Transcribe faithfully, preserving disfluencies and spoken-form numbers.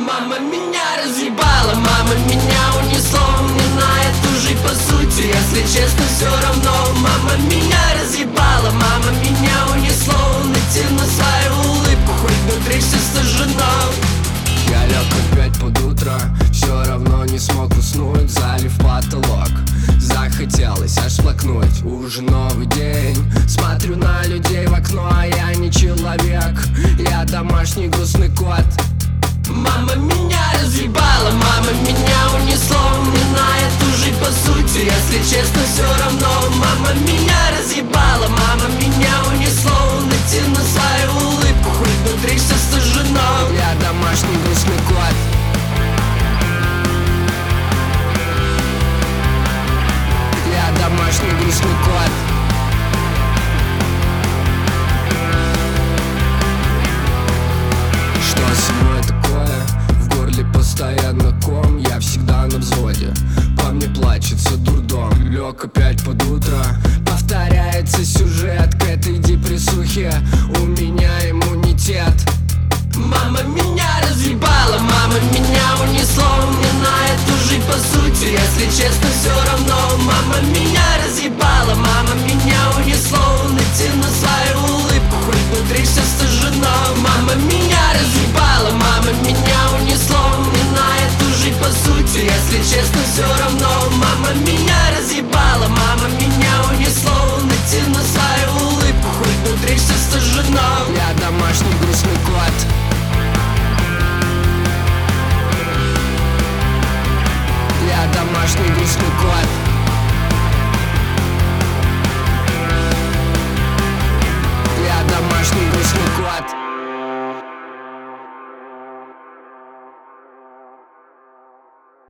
Мама меня разъебала, мама меня унесло. Мне на эту жизнь по сути, если честно, все равно. Мама меня разъебала, мама меня унесло. Натяну свою улыбку, хоть внутри все сожжено. Я лег опять под утро, все равно не смог уснуть, залив потолок. Захотелось аж сплакнуть, уже новый день. Смотрю на людей в окно, а я не человек. Я домашний грустный кот. Мама меня разъебала, мама меня унесло. Мне на эту жизнь по сути, если честно, все равно. Мама меня разъебала, мама меня унесло. Натяну свою улыбку, хоть внутри все сожжено. Я домашний грустный кот. Я домашний грустный кот. Что со мной такое? В горле постоянно ком. Я всегда на взводе, по мне плачется дурдом. Лег опять под утро, повторяется сюжет к этой депрессухе. У меня иммунитет. Мама меня разъебала, мама меня унесло. Мне на эту жизнь по сути, если честно, все равно. Мама меня разъебала, мама меня унесло. Натяну свою улыбку, хоть внутри все сожжено. Мама меня разъебала, мама меня унесло. Мне на эту жизнь по сути, если честно, все равно. Мама меня разъебала, мама меня унесло. Натяну свою улыбку, хоть внутри все сожжено. Я домашний грустный кот. Я домашний грустный кот.